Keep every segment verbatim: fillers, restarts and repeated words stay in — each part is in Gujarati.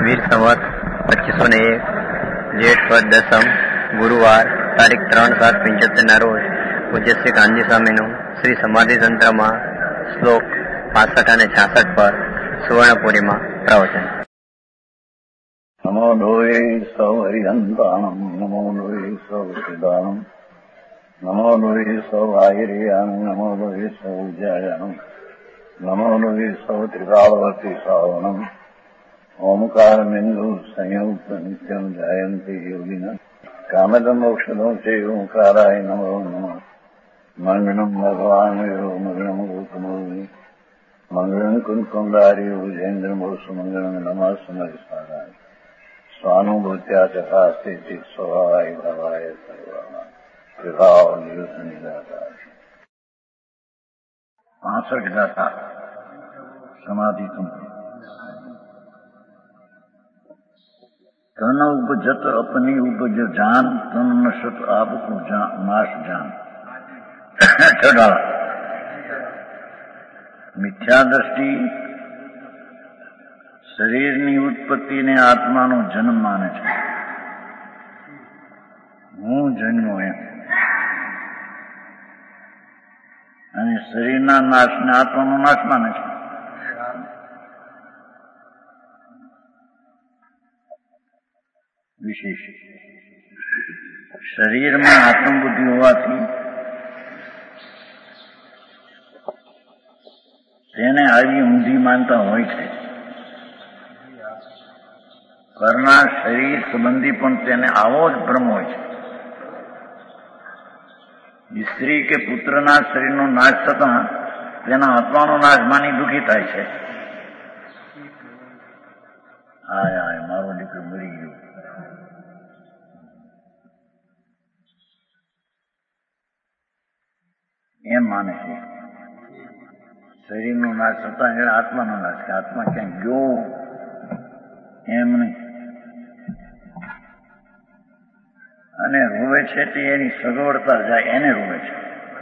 વીર સંવત પચીસો ને એક જેઠ વદ દસમ ગુરુવાર તારીખ ત્રણ સાત પંચોતેર ના રોજ પૂજ્ય શ્રી કાનજી સ્વામીનું શ્રી સમાધિ તંત્રમાં શ્લોક પાસઠ અને છાસઠ પર સુવર્ણપુરીમાં પ્રવચન. નમો લોહે સૌ હરિહંતાણમ નમો લોહે સૌ સિદાનમ નમો લોહે સૌ આહિર્યાન નમો લોહે સૌ જયાનમ નમો લોહે સૌ ત્રિકાળવતી સાવનમ ઓમકાર બિંદુ સંયુક્ત નિત્યમ જયંતિ યોગિન કામદમ મોક્ષદો છે ઓંકારાય નમો નમઃ. મંગળમ ભગવાન યો મંગળમ ગોતમોહિ મંગળમ કુંકુમધારી ભુજેન્દ્ર મોક્ષ મંગળમ નમઃ સમરિસારાય સ્વાનુભૂત્યા તથા સ્થિતિ સ્વભાવાય ભવાય સર્વમાં વિભાવ નિવૃત્ત નિરાકાર. પાસઠ ગાથા સમાધિ તંત્ર. તન ઉપજત અપની ઉપજ જાન તન નશત આપકુ નાશ જાન. મિથ્યા દ્રષ્ટિ શરીરની ઉત્પત્તિને આત્માનો જન્મ માને છે. હું જન્મો એમ, અને શરીરના નાશને આત્માનો નાશ માને છે. વિશેષ શરીરમાં આત્મબુદ્ધિ હોવાથી તેને આવી ઊંધી માનતા હોય છે. કરનાર શરીર સંબંધી પણ તેને આવો જ ભ્રમ હોય છે. સ્ત્રી કે પુત્રના શરીરનો નાશ થતા તેના આત્માનો નાશ માની દુઃખી થાય છે. હાય હાય મારો દીકરો મરી ગયો. એમ માને છે. શરીરનો નાશ થતા એટલે આત્માનો નાશ, કે આત્મા ક્યાંક ગયો એમ નહીં. અને રોવે છે તે એની સગવડતા જાય એને રોવે છે.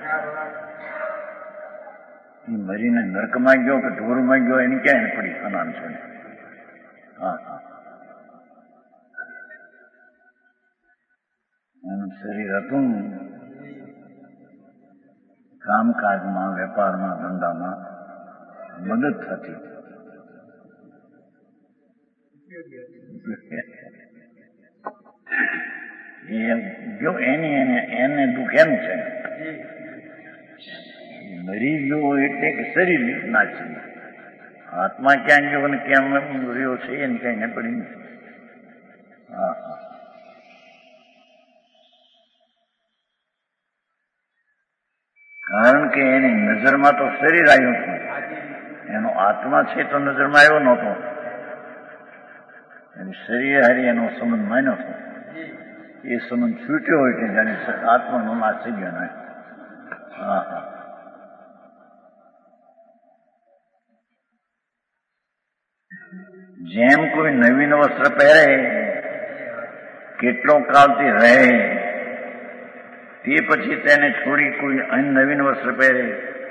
એ મરીને નરકમાં ગયો કે ઢોરમાં ગયો એની ક્યાં એને પડી અનામ છે. હા હા એનું શરીર હતું કામકાજમાં, વેપારમાં, ધંધામાં મદદ થતી. જો એની એને એને દુઃખ એનું છે. મરી ગયો એટલે કે શરીર નાચી, આત્મા ક્યાં ગયો અને કેમ રહ્યો છે એની કઈ ને પડી નથી. હા હા કારણ કે એની નજરમાં તો શરીર આવ્યું હતું, એનો આત્મા છે તો નજરમાં આવ્યો નહોતો. એની શરીર હારી એનો સંબંધ માન્યો હતો. એ સંબંધ છૂટ્યો હોય કે જાણે આત્માનો નાશ થઈ ગયો ને. હા હા જેમ કોઈ નવીન વસ્ત્ર પહેરે, કેટલો કાળથી રહે, તે પછી તેને છોડી કોઈ અન્ય નવીન વસ્ત્ર પહેરે,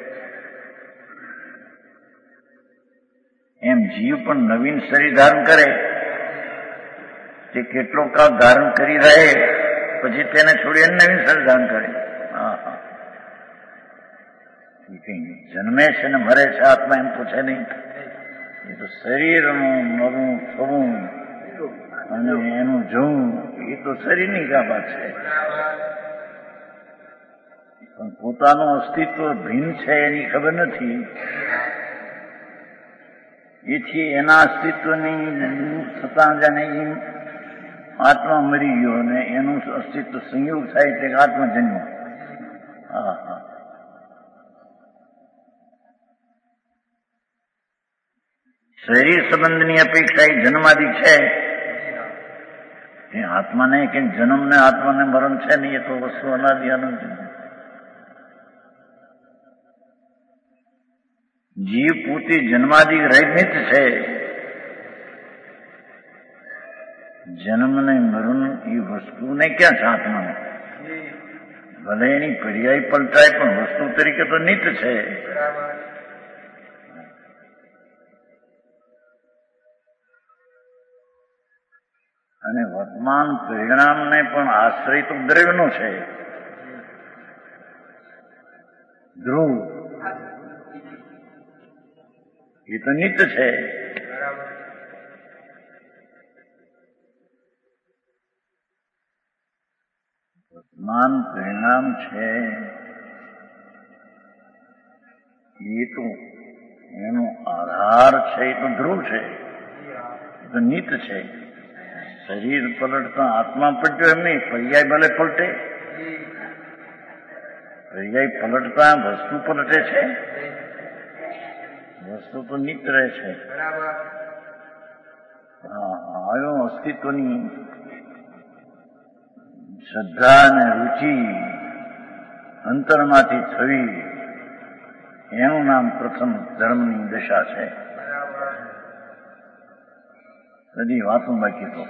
એમ જીવ પણ નવીન શરીર ધારણ કરે, તે કેટલો કાળ ધારણ કરી રહે, પછી તેને છોડી અન્ય નવીન શરીર ધારણ કરે. હા હા જન્મે છે ને મરે છે આત્મા એમ તો છે નહીં. એ તો શરીરનું નવું થવું અને એનું જવું એ તો શરીરની બાબત છે. પણ પોતાનું અસ્તિત્વ ભિન્ન છે એની ખબર નથી. એથી એના અસ્તિત્વની થતા જાણે આત્મા મરી ગયો અને એનું અસ્તિત્વ સંયોગ થાય તે આત્મજન્મ. હા હા શરીર સંબંધની અપેક્ષા એ જન્માદિક છે. એ આત્માને કે જન્મને આત્માને મરણ છે નહીં. એ તો વસ્તુ અનાદિ અનંત. જીવ પોતે જન્માદિક રહિત છે. જન્મને મરણ એ વસ્તુને ક્યાં છે આત્માને? ભલે એની પર્યાય પલટાય પણ વસ્તુ તરીકે તો નિત્ય છે. અને વર્તમાન પરિણામને પણ આશ્રય તો દ્રવ્યનો છે. ધ્રુવ એ તો નિત્ય છે. વર્તમાન પરિણામ છે એ તો એનો આધાર છે, એ તો ધ્રુવ છે, એ તો નિત્ય છે. શરીર પલટતા આત્મા પલટ્યો એમ નહીં, પર્યાય ભલે પલટે, પર્યાય પલટતા વસ્તુ પલટે છે, વસ્તુ તો નિત્ય રહે છે. હા, આવ્યો અસ્તિત્વની શ્રદ્ધા અને રુચિ અંતરમાંથી થવી, એનું નામ પ્રથમ ધર્મની દશા છે. બધી વાતો બાકી તો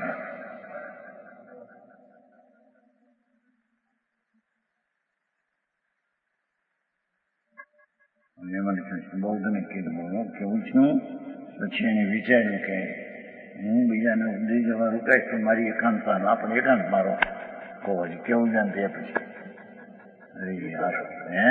બૌદ્ધને કીધું કેવું છું. પછી એને વિચાર્યું કે હું બીજાને ઉપદેશ જવા રોકાઈશ તો મારી એકાંત આપણે એકાંત મારો કહો કેવું જાણ થયા પછી અરે યાર હે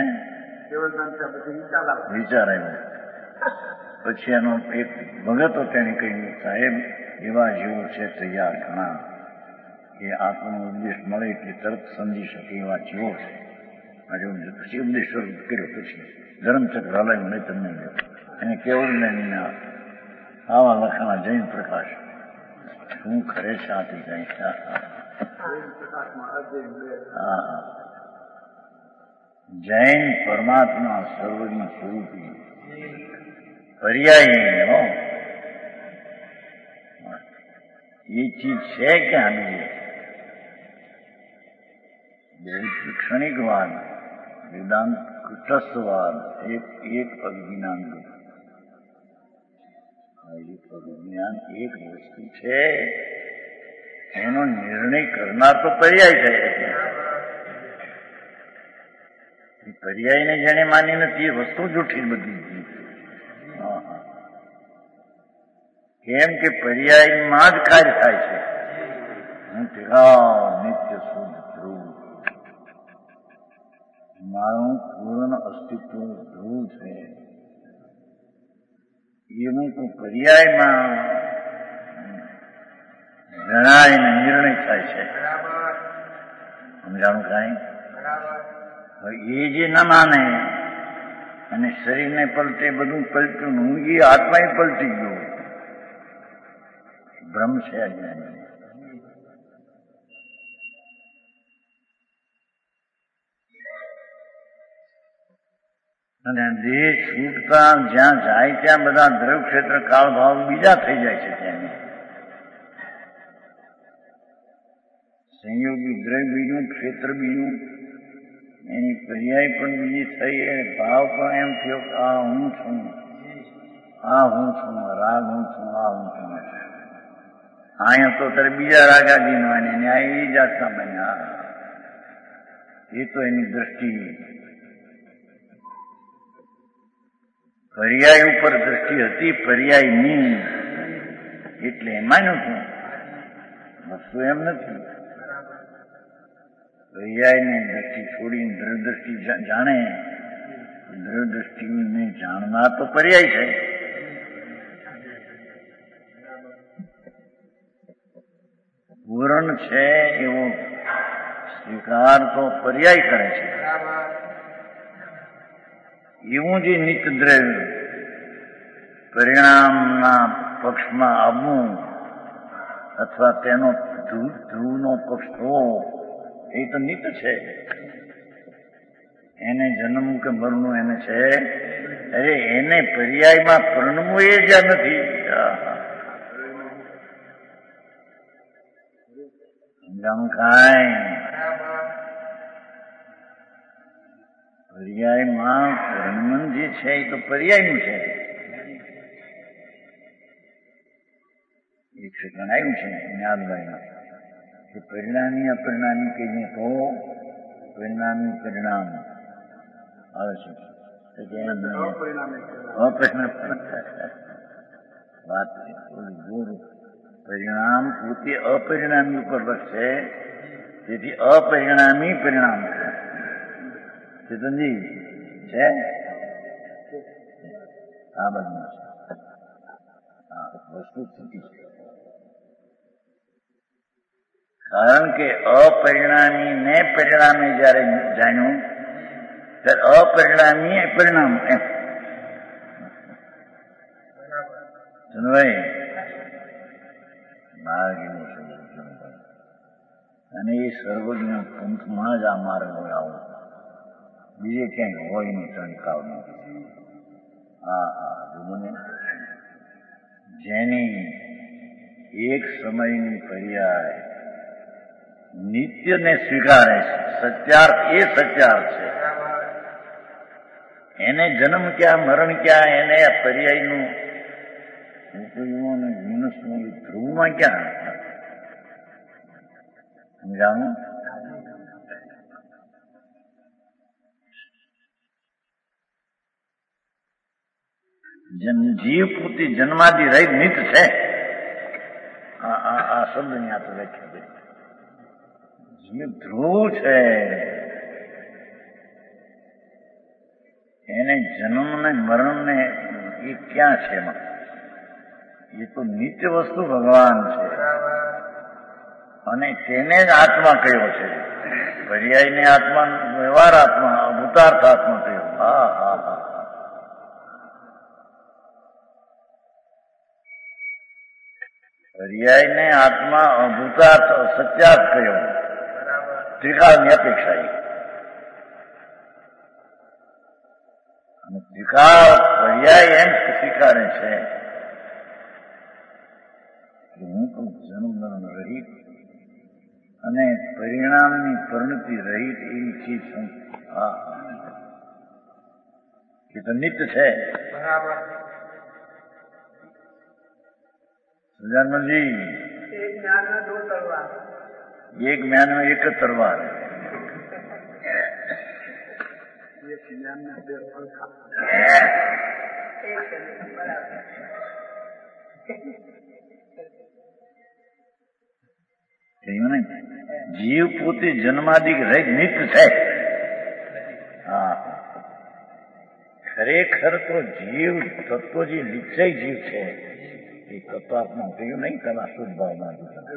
વિચાર આવ્યો. પછી એનો એક ભગત હતો, તેને કહ્યું સાહેબ એવા જેવો છે તૈયાર ઘણા કે આત્મનો ઉપદેશ મળે એટલે તરત સમજી શકે એવા જેવો છે. પછી ઉપદેશ કર્યો. પછી ધર્મચક્ર હલાયું નહીં તમને એને કેવું ને આવા લખાણા જૈન પ્રકાશ શું ખરે છે આથી કઈ હા જૈન પરમાત્મા સર્વની સ્વરૂપી પર્યાય હો એ ચીજ છે કે આની બહુ ક્ષણિકવાદ વેદાંત કુટસ્થવાદ એક એક અજ્ઞાન અજ્ઞાન એક વસ્તુ છે, એનો નિર્ણય કરનાર તો પર્યાય છે. પર્યાયને જેને માની નથી એ વસ્તુ જૂઠી બધી. કેમ કે પર્યાયમાં જ કાર્ય થાય છે. હું તેરા નિત્ય શુદ્ધ ધ્રુવ, મારું પૂર્ણ અસ્તિત્વ ધ્રુવ છે. એવું તો પર્યાયમાં જણાયને નિર્ણય થાય છે. સમજાણું કાંઈ? એ જે ન માને અને શરીરને પલટે બધું પલટ્યું, હું એ આત્મા પલટી ગયો, ભ્રમ છે અજ્ઞાની. અને દેહ છૂટતા જ્યાં જાય ત્યાં બધા દ્રવ્ય ક્ષેત્ર કાળ ભાવ બીજા થઈ જાય છે. ત્યાં સંયોગી દ્રવ્ય બીજું, ક્ષેત્ર બીજું, એની પર્યાય પણ બીજી થઈ. એ ભાવ પણ એમ થયો કે આ હું છું, આ હું છું, રાગ હું છું, આ હું છું. અહીંયા તો ત્યારે બીજા રાગાદી માને ને આ એ જાતના બન્યા. એ તો એની દ્રષ્ટિ પર્યાય ઉપર દ્રષ્ટિ હતી, પર્યાયની એટલે માન્યું છું. વસ્તુ એમ નથી. પર્યાયને દ્રષ્ટિ છોડીને દ્રવ્ય દ્રષ્ટિ જાણે, દ્રવ્ય દ્રષ્ટિને જાણનાર તો પર્યાય છે. પૂરણ છે એવો સ્વીકાર તો પર્યાય કરે છે. એવું જે નિત્ય દ્રવ્ય પરિણામના પક્ષમાં આવવું અથવા તેનો ધ્રુવનો પક્ષ હોવો એ તો નિત્ય છે. એને જન્મ કે મરવું એને છે. અરે એને પર્યાયમાં પરણવું એ જ્યાં નથી. સમજાણું કાંઈ? પર્યાયમાં પરણમન જે છે એ તો પર્યાયનું છે. એક સેકન્ડ આવ્યું છે જ્ઞાનભાઈમાં કે પરિણામી અપરિણામી કહીને કહો, પરિણામી પરિણામ આવે છે. અપરિણામ વાત છે. જોર પરિણામ પોતે અપરિણામી ઉપર લખશે, તેથી અપરિણામી પરિણામ છે. ચેતનજી છે આ બધું છે. હા, વસ્તુ સ્થિતિ છે. કારણ કે અપરિણામી ને પરિણામે જયારે જાણ્યું ત્યારે અપરિણામી પરિણામ એમ ભાઈ માર્ગનું સમજણ અને એ સર્વજ્ઞ પંથમાં જ આ માર્ગ હોય આવો, બીજે ક્યાંય હોય નહીં ટંકાવ નથી. હા હા મને જેની એક સમયની પર્યાય નિત્યને સ્વીકારે છે, સત્યાર્થ એ સત્યાર્થ છે. એને જન્મ ક્યાં મરણ ક્યાં, એને પર્યાયનું મનુષ્યનું ધ્રુવમાં ક્યાં સમજાવું. જીવ પૂરતી જન્માદિ રહિત નિત છે. આ શબ્દની આ તો વ્યાખ્યા કરી. જીવ ધ્રુવ છે, એને જન્મ ને મરણ ને એ ક્યાં છે એમાં? એ તો નિત્ય વસ્તુ ભગવાન છે અને તેને જ આત્મા કયો છે. પર્યાયને આત્મા, વ્યવહાર આત્મા, અભૂતાર્થ આત્મા કયો. હા હા હા પર્યાયને આત્મા, અભૂતાર્થ સત્યાર્થ કયો. ત્રિકાળની અપેક્ષા અને ત્રિકાળ પર્યાય એમ સ્વીકારે છે કે હું તો જન્મ મરણ રહિત અને પરિણામની પરિણતિ રહિત એવી ચીજ છું. હા એ તો નિત્ય છે. સજાનજી એક જ્ઞાનમાં એક જ તરવાર. જીવ પોતે જન્માદિક રહિત નિત્ય છે. હા ખરેખર તો જીવ તત્વ જે નિશ્ચય જીવ છે એ તત્વાત્મા કહ્યું નહીં, તેના શુદ્ધ ભાવમાં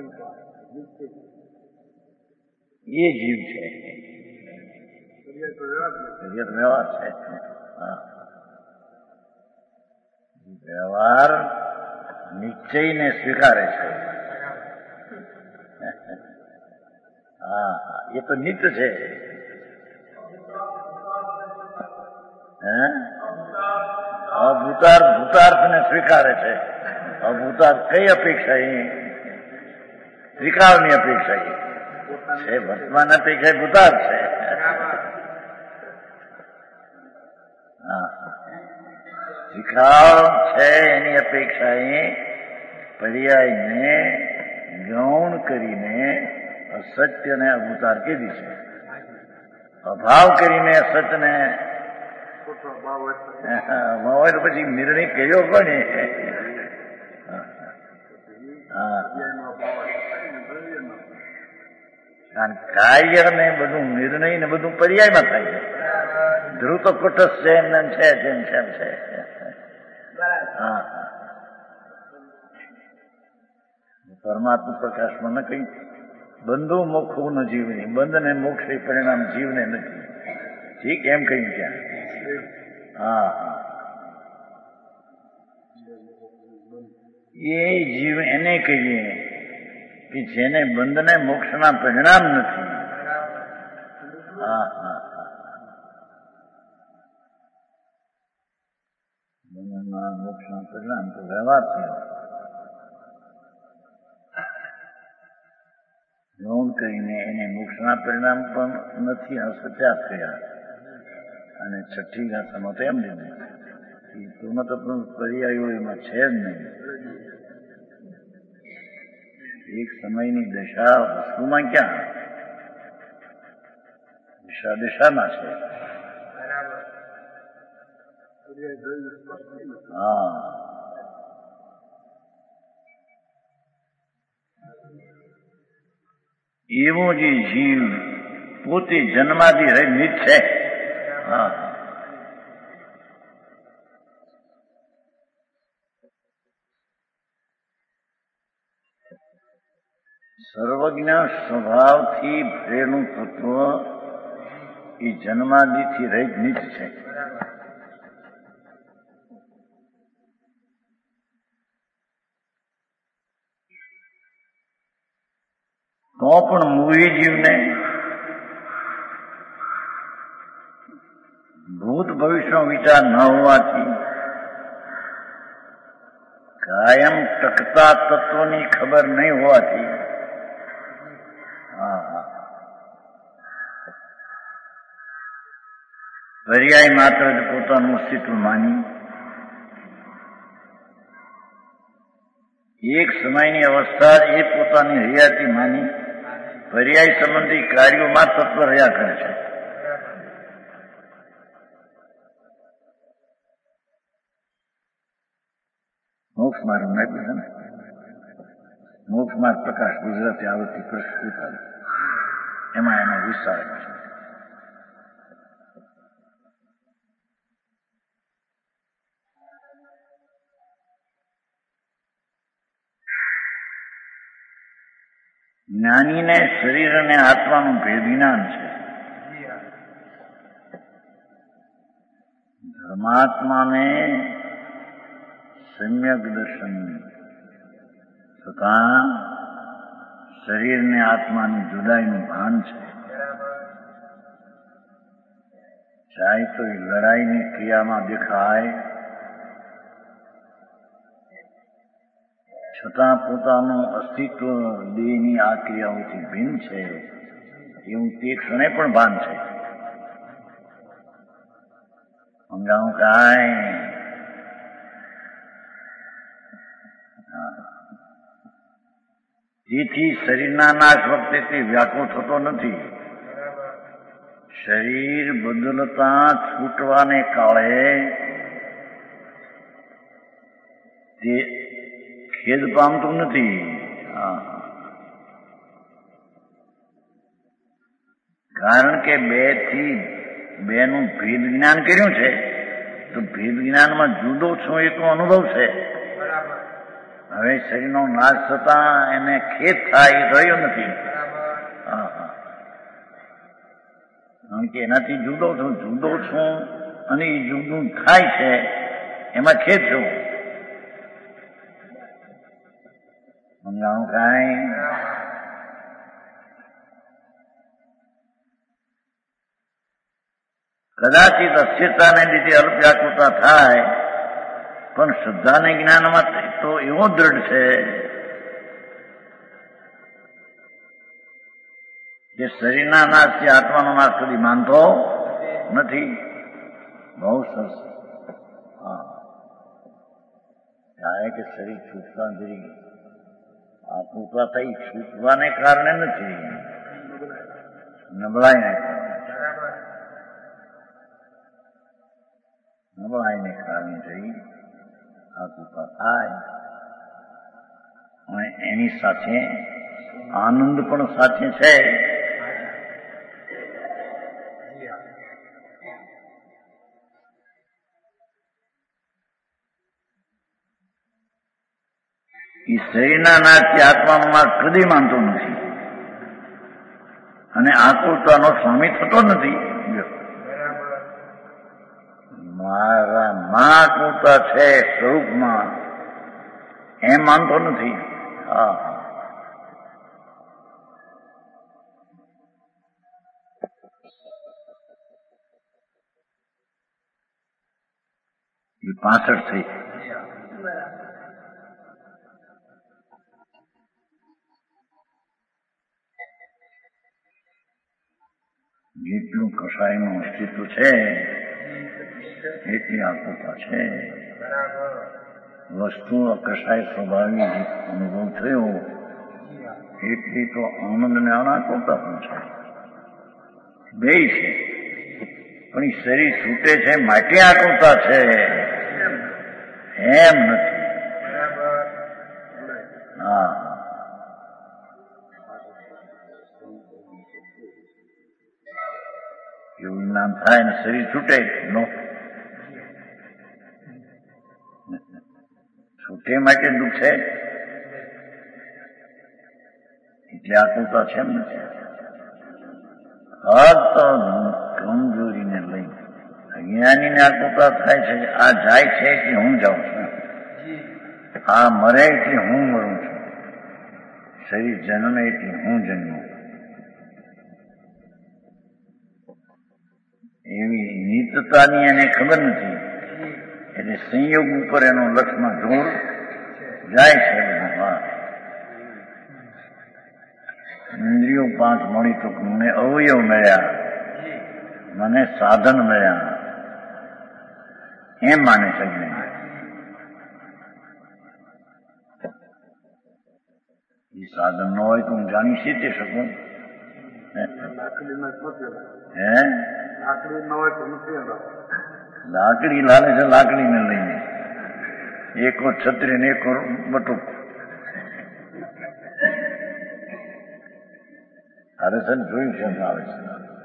એ જીવ છે. વ્યવહાર છે. વ્યવહાર નિશ્ચયને સ્વીકારે છે. હા હા એ તો નિત્ય છે. અભૂતાર્થ ભૂતાર્થને સ્વીકારે છે. અભૂતાર્થ કઈ અપેક્ષા એ ત્રિકાળની અપેક્ષા છે. વર્તમાન અપેક્ષા ભૂતાર્થ છે. હા ત્રિકાળ છે એની અપેક્ષા એ પર્યાયને ગૌણ કરીને અસત્યને અભૂતાર કીધી છે. અભાવ કરીને અસત્યને હોય તો પછી નિર્ણય કર્યો કોને? કારણ કાર્ય ને બધું નિર્ણય ને બધું પર્યાયમાં થાય છે. ધ્રુવ તો કુટસ્થ છે એમ છે જેમ છે એમ છે. હા પરમાત્મા પ્રકાશમાં ન કઈ બંધુ મોક્ષ ન જીવની, બંધ ને મોક્ષ એ પરિણામ જીવને નથી. ઠીક એમ કહ્યું ત્યાં. હા હા એ જીવ એને કહીએ કે જેને બંધ ને મોક્ષના પરિણામ નથી. હા હા બંધના મોક્ષના પરિણામ તો વ્યવહાર છે. ગૌણ કરીને એને મોક્ષના પરિણામ પણ નથી અસત્યાત કર્યા. અને છઠ્ઠી ગાથામાં તો એમ લીધું એ પૂર્ણ તો પર્યાયો એમાં છે જ નહીં. એક સમયની દશા વસ્તુમાં ક્યાં? દિશા દિશામાં છે. હા એવો જે જીવ પોતે જન્માદિ રહિત છે. હા, સર્વજ્ઞ સ્વભાવથી ભરેલું તત્વ એ જન્માદિથી રહિત નિજ છે. તો પણ મોહી જીવને ભૂત ભવિષ્યનો વિચાર ન હોવાથી કાયમ ટકતા તત્વની ખબર નહીં હોવાથી પર્યાય માત્ર જ પોતાનું અસ્તિત્વ માની એક સમયની અવસ્થા એ પોતાની હયાતી માની પર્યાય સંબંધી કાર્યોમાં તત્વ રહ્યા કરે છે. મોક્ષ માર્ગ નાખ્યું છે ને, મોક્ષ માર્ગ પ્રકાશ ગુજરાતી આવૃત્તિ પ્રસ્તુત એમાં એનો વિસ્તાર છે. જ્ઞાનીને શરીર અને આત્માનું ભેદ જ્ઞાન છે. ધર્માત્માને સમ્યક દર્શન છતાં શરીરને આત્માની જુદાઈનું ભાન છે. ચાહે તો એ લડાઈની ક્રિયામાં દેખાય છતાં પોતાનું અસ્તિત્વ દેહની આ ક્રિયાઓથી ભિન્ન છે એવું તે ક્ષણે પણ ભાન છે. સમજાવું કાંઈ? તેથી શરીરના નાશ વખતે તે વ્યાકુળ થતો નથી. શરીર બદલતા છૂટવાને કાળે તે ખેદ પામતું નથી. કારણ કે બે થી બે નું ભેદ જ્ઞાન કર્યું છે તો ભેદ જ્ઞાનમાં જુદો છું એ તો અનુભવ છે. હવે શરીરનો નાશ થતા એને ખેદ થાય એ રહ્યો નથી. હા હા કારણ કે એનાથી જુદો છું જુદો છું અને એ જુદું થાય છે એમાં ખેદ છું. સમજાણું કાંઈ? કદાચિત અસ્થિરતાને લીધે અલ્પવ્યાકુળતા થાય પણ શ્રદ્ધાને જ્ઞાનમાં તો એવો દ્રઢ છે કે શરીરના નાશથી આત્માનો નાશ સુધી માનતો નથી. બહુ સરસ. હા, કારણ કે શરીર છૂટતા જરી આકૃતા થઈ છૂટવાને કારણે નથી, નબળાઈને કારણે નબળાઈને કારણે થઈ આકૃતા થાય અને એની સાથે આનંદ પણ સાથે છે. એ શરીરના નાશથી આત્માનો નાશ કદી માનતો નથી અને આકૃતાનો સ્વામી થતો નથી. મારા માં આકૃતા છે સ્વરૂપમાં એમ માનતો નથી. હા, એ પાછળ થઈ. જેટલું કસાયનું અસ્તિત્વ છે એટલી આકૃતા છે. વસ્તુ કસાય સ્વભાવી અનુભવ થયો એટલી તો આનંદ ને અનાકૃતા પણ છે. બે છે પણ એ શરીર છૂટે છે માટે આકૃતા છે એમ નથી. હા, એવું જ્ઞાન થાય ને શરીર છૂટે નો છૂટે માટે દુઃખ છે એટલે આકૃતા છે એમ નથી. ફક્ત કમજોરીને લઈ અજ્ઞાનીને આકૃતા થાય છે કે આ જાય છે એટલે હું જાઉં છું, આ મરે એટલે હું મરું છું, શરીર જન્મે એટલે હું જન્મું. એવી નિત્યતાની એને ખબર નથી એટલે સંયોગ ઉપર એનો લક્ષમાં જોર જાય છે. બધા ઇન્દ્રિયો પાંચ મળી તો મને અવયવ મળ્યા, મને સાધન મળ્યા એમ માને છે. એ સાધન ન હોય તો હું જાણી શીખી શકું. હે લાકડી લાલે છે, લાકડીને લઈને એકો છત્રી ને એકો બટુક. અરે સર જોયું છે આવે છે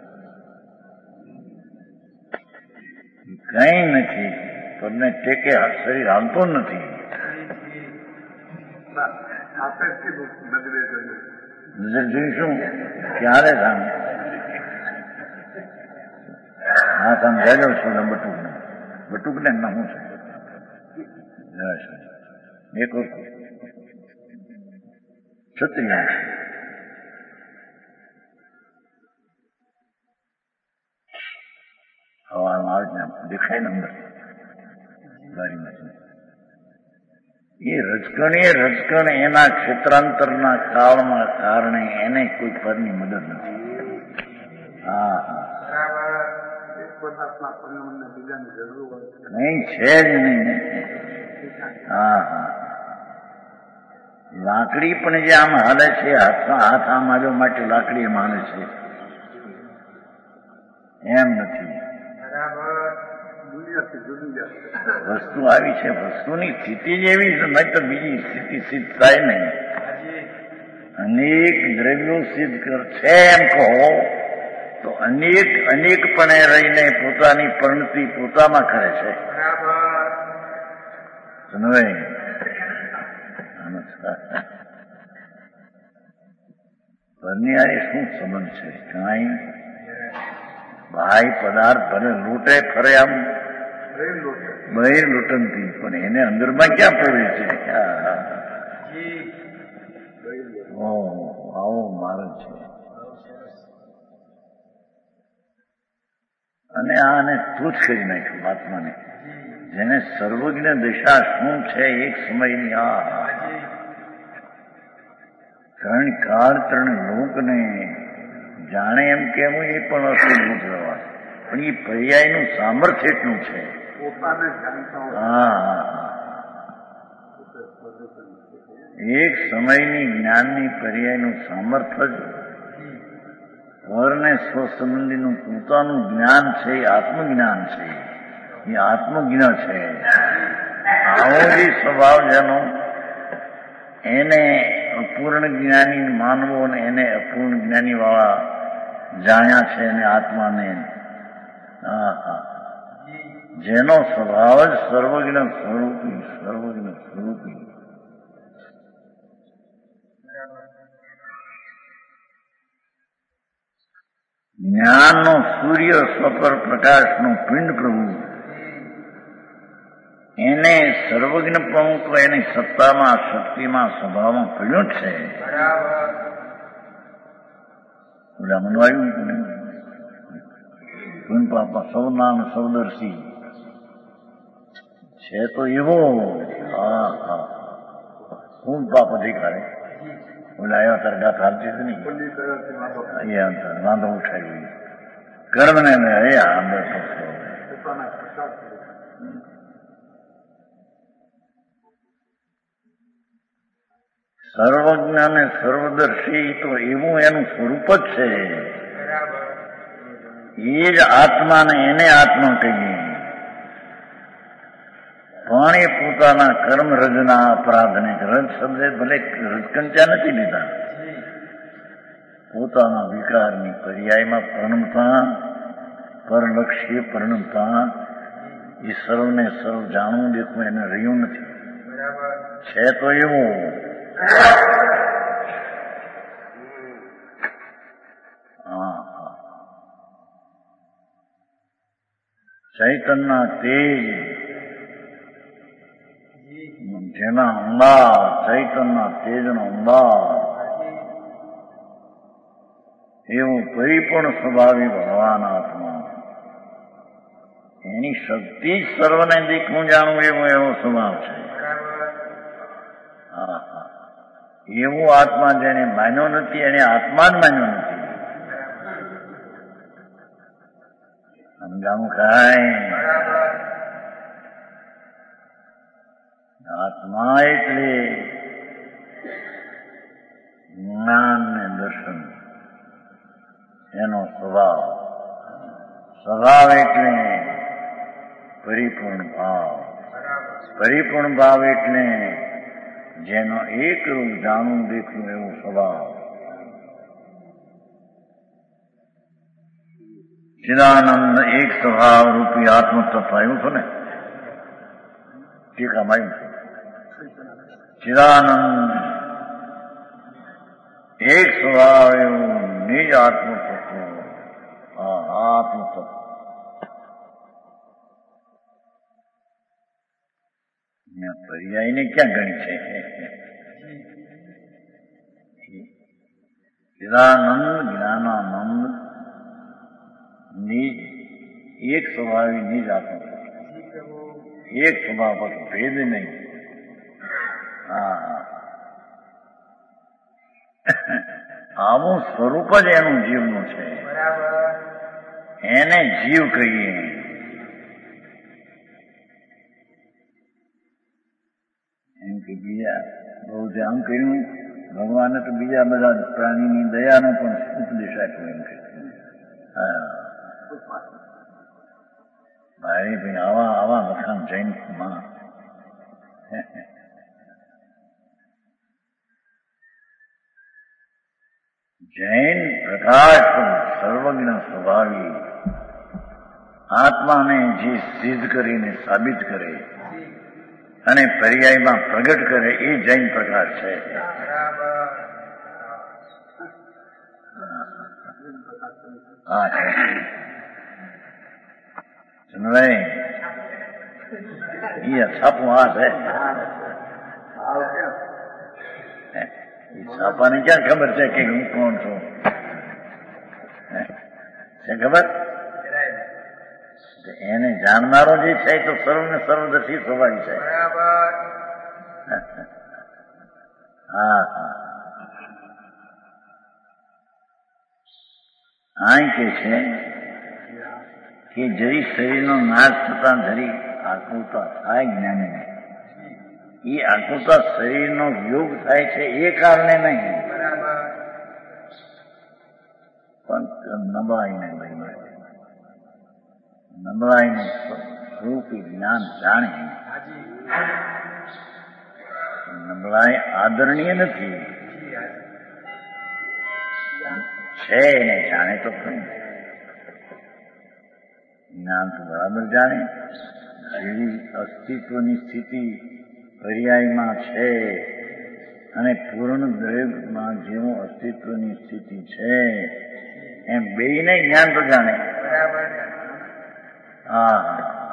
કઈ નથી, તમને ટેકે શરીર હાલતો નથી. નજર જોઈશું ક્યારે સામે હા સામે જાજો છું ને બટુક ને બટુક ને ના હું છું એક છત્રી હવામાં આવે ને દેખાય ને અંદર ગાડીમાં એ રજકણ એ રજકણ એના ક્ષેત્રાંતરના કાળમાં કારણે એને કોઈ પરની મદદ નથી. હા હા નહીં છે જ નહીં. હા હા લાકડી પણ જે આમ હાલે છે, હાથમાં હાથ આમ આવ્યો માટે લાકડી એમ હાલે છે એમ નથી. વસ્તુ આવી છે, વસ્તુની સ્થિતિ જ એવી છે, નહીં તો બીજી સ્થિતિ સિદ્ધ થાય નહીં. અનેક દ્રવ્યો સિદ્ધ છે એમ કહો તો અનેક અનેકપણે રહીને પોતાની પરિણતિ પોતામાં કરે છે. બંને શું સંબંધ છે? કાંઈ ભાઈ પદાર્થ ભલે લૂંટે ફરે આમ બહિર લૂંટનથી, પણ એને અંદરમાં ક્યાં પૂરી છે? આવો માર્ગ છે. અને આને તુચ્છ કરી નાખ્યું આત્માને, જેને સર્વજ્ઞ દિશા શું છે એક સમયની. આ ત્રણ કાળ ત્રણ લોકને જાણે એમ કેવું એ પણ અસુભૂત રહેવા, પણ એ પર્યાયનું સામર્થ્ય એટલું છે. હા એક સમયની જ્ઞાનની પર્યાયનું સામર્થ્ય જ પરને સ્વસંબંધીનું પોતાનું જ્ઞાન છે, એ આત્મજ્ઞાન છે, એ આત્મજ્ઞ છે. આવો જે સ્વભાવ જેનો એને અપૂર્ણ જ્ઞાની માનવો અને એને અપૂર્ણ જ્ઞાની વાળા જાણ્યા છે એને આત્માને. હા હા જેનો સ્વભાવ જ સર્વજ્ઞ સ્વરૂપી સર્વજ્ઞ સ્વરૂપી. જ્ઞાનનો સૂર્ય સ્વપર પ્રકાશનું પિંડ પ્રભુ એને સર્વજ્ઞ પ્રમુખ એની સત્તામાં શક્તિમાં સ્વભાવમાં પડ્યું છે. બધા મનવાયું ને પાપા સૌનામ સૌદર્શી છે તો એવો. હા હા કોણ પાપ અધિકારે બોલે આવ્યા તાર ગાત હાલતી હતી નહીં અહીંયા વાંધો ઉઠાવી કર્મને હયા અંદર સર્વજ્ઞ અને સર્વદર્શી તો એવું એનું સ્વરૂપ જ છે. એ જ આત્માને એને આત્મા કહીએ, પણ એ પોતાના કર્મ રજના અપરાધને રજ શબ્દે ભલે રજકંચા નથી લીધા, પોતાના વિકારની પર્યાયમાં પરણતા પરલક્ષ્ય પરિણમતા એ સર્વને સર્વ જાણવું દેખવું એને રહ્યું નથી. છે તો એવું ચૈતનના તેજ જેના અંબાર ચૈતનના તેજનો અંબાર એવું પરિપૂર્ણ સ્વભાવી ભગવાન આત્મા એની શક્તિ જ સર્વને દીકનું જાણવું એવું એવો સ્વભાવ છે. હા હા એવું આત્મા જેને માન્યો નથી એને આત્મા જ માન્યો નથી. સમજાવું કાંઈ? આત્મા એટલે જ્ઞાન ને દર્શન એનો સ્વભાવ. સ્વભાવ એટલે પરિપૂર્ણ ભાવ. પરિપૂર્ણ ભાવ એટલે જેનો એક રૂપ જાણવું દેખવું એવો સ્વભાવ. ચિદાનંદ એક સ્વભાવ રૂપી આત્મતત્વ આવ્યું છે ને ટીકામાં આવ્યું છે. ચિદાનંદ એક સ્વભાવ એવું નિજ આત્મતત્વ. હા આત્મતત્વ પર્યાયને ક્યાં ગણી છે? ચિદાનંદ જ્ઞાનાનંદ નિજ એક સ્વભાવી નિજ આત્મતત્વ. એક સ્વભાવ પર ભેદ નહીં. હા આવું સ્વરૂપ જ એનું જીવનું છે. એને જીવ કહીએ. એમ કે બીજા બહુ ધ્યાન કર્યું ભગવાને તો બીજા બધા પ્રાણીની દયાનો પણ ઉપદેશ આપ્યો. એમ કે હા ભાઈ ભાઈ આવા આવા લખાણ જૈનમાં જૈન પ્રકાશ સર્વજ્ઞ સ્વભાવી આત્માને જે સિદ્ધ કરીને સાબિત કરે અને પર્યાયમાં પ્રગટ કરે એ જૈન પ્રકાશ છે. હા છે ચંદ્રભાઈ એ છાપું આ છે. છાપાને ક્યાં ખબર છે કે હું કોણ છું? છે ખબર? એને જાણનારો જે છે તો સર્વને સર્વદર્શી સ્વભાવી છે. હા હા આ કે છે કે જરી શરીરનો નાશ થતા જરી આકૃતા થાય જ્ઞાની એ આકૃતા શરીરનો વિયોગ થાય છે એ કારણે નહીં પણ નબળાઈને લઈને નબળાઈનું સ્વરૂપી જ્ઞાન જાણે. નબળાઈ આદરણીય નથી છે એને જાણે તો ખરું. જ્ઞાન તો બરાબર જાણે. જેવી અસ્તિત્વની સ્થિતિ પર્યાયમાં છે અને પૂર્ણ દ્રવ્યમાં જેવું અસ્તિત્વની સ્થિતિ છે એમ બેયને જ્ઞાન તો જાણે. હા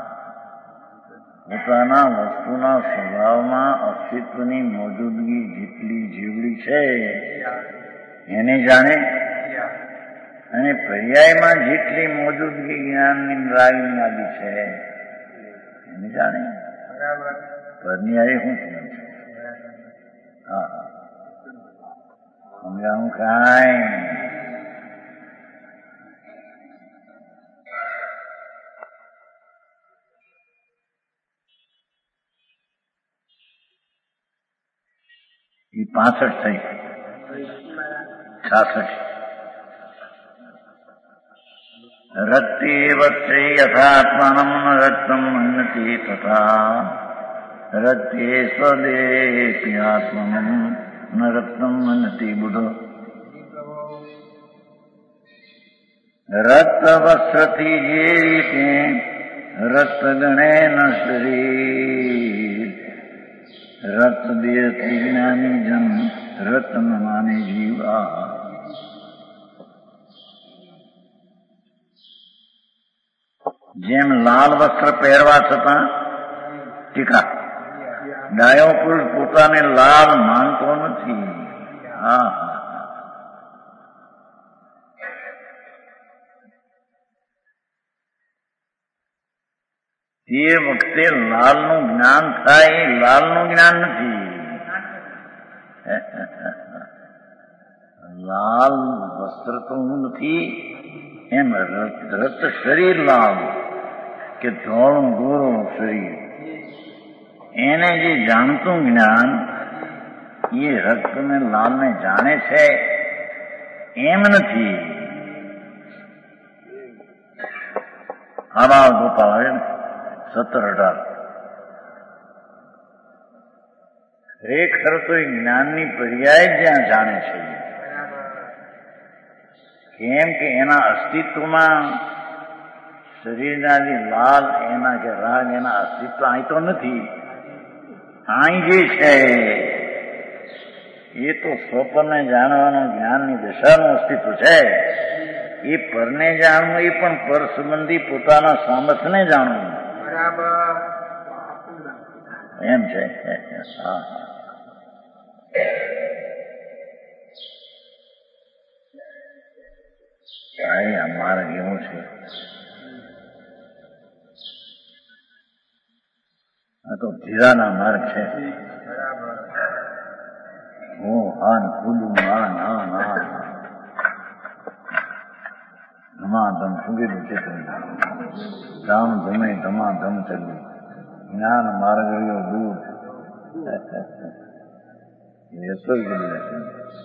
પોતાના વસ્તુના સ્વભાવમાં અસ્તિત્વની મોજૂદગી જેટલી જીવડી છે એને જાણે અને પર્યાયમાં જેટલી મોજૂદગી જ્ઞાનની રાગની આદિ છે એને જાણે. પર્યાય શું છે? હા સમજાવું કાંઈ? એ પાસઠ થઈ છાસઠ. રક્તિ વત્સે યથાત્માનમ રક્તમ મન્યતે તથા રક્તે સ્વદેપી આત્મનમ ન રક્તમ મન્યતે બુધ. રત વસ્ત્રથી જે રીતે રત ગણે ન શરીર, રત દેહથી જ્ઞાની જન રત્ન માને જીવા. જેમ લાલ વસ્ત્ર પહેરવા છતાં ટીકા, ડાયો પુરુષ પોતાને લાલ માનતો નથી. હા એ વખતે લાલનું જ્ઞાન થાય, એ લાલનું જ્ઞાન નથી. લાલ વસ્ત્ર તો હું નથી, એમ રત શરીર લાલ કે ધોળું ગોરું શરીર, એને જે જાણતું જ્ઞાન એ રક્તને લાલને જાણે છે એમ નથી. આવા ગોપાલ આવે ને સત્તર અઢાર ખરેખર તો એ જ્ઞાનની પર્યાય જ્યાં જાણે છે, કેમ કે એના અસ્તિત્વમાં શરીરના જે લાલ એના કે રાગ એના અસ્તિત્વ અહીં તો નથી. અહીં જે છે એ તો સ્વપરને જાણવાનું જ્ઞાનની દશાનું અસ્તિત્વ છે. એ પરને જાણવું એ પણ પર સંબંધી પોતાના સામર્થ્યને જાણવું એમ છે. હા આ માર્ગ એવું છે. આ તો ધીરાના માર્ગ છે. હું હાન ખુલ્લું ના ના ના ધમાધમ સુગેલું ચેતન ધામ ધમે ધમાધમ ચલું જ્ઞાન માર્ગળીઓ દૂર રસોઈ ગયેલા છે.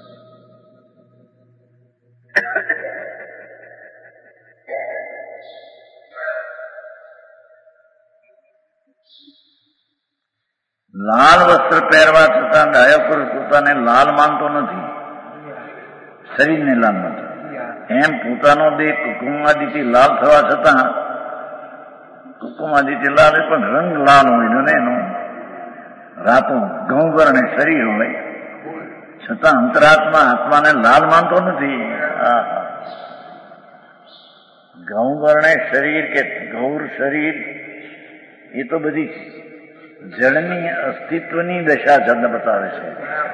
લાલ વસ્ત્ર પહેરવા છતાં ડાયો પુરુષ પોતાને લાલ માનતો નથી, શરીરને લાલ માનતો. એમ પોતાનો દેહ કુકુમાદિથી લાલ થવા છતાં કુકુમાદિથી લાલ એ પણ રંગ લાલ હોય ને એનો રાતો ઘઉં વર્ણે શરીર હોય છતાં અંતરાત્મા આત્માને લાલ માનતો નથી. ઘઉં વર્ણે શરીર કે ગૌર શરીર એ તો બધી જળની અસ્તિત્વની દશા જળ બતાવે છે.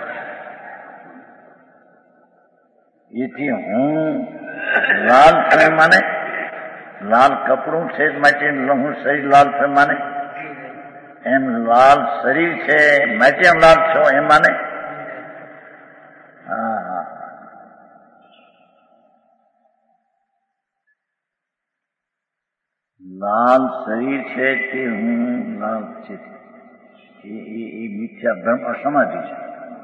એથી હું લાલ છે માને, લાલ કપડું છે માટે હું શરીર લાલ છે માને, એમ લાલ શરીર છે માટે લાલ છો એમ માને. હા હા લાલ શરીર છે તે હું લાલ છે એ મિથ્યા ભ્રમ અસમાધિ છે.